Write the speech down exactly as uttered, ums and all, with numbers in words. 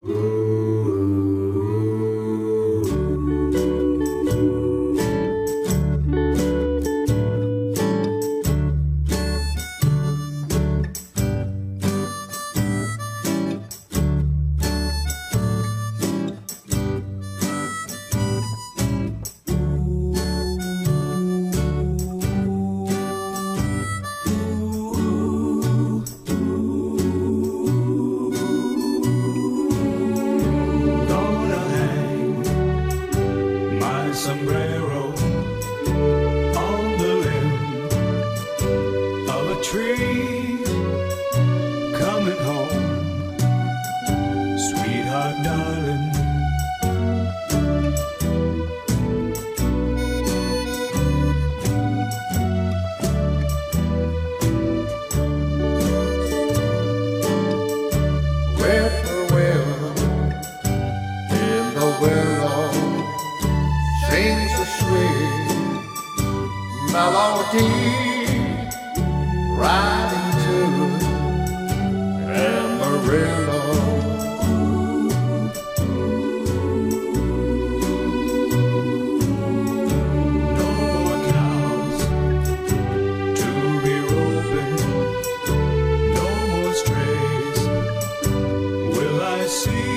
Sombrero on the limb of a tree, coming home, sweetheart, darling. Whippoorwill in the willow sings a sweet melody, riding to Amarillo. No more cows to be roping, no more strays will I see.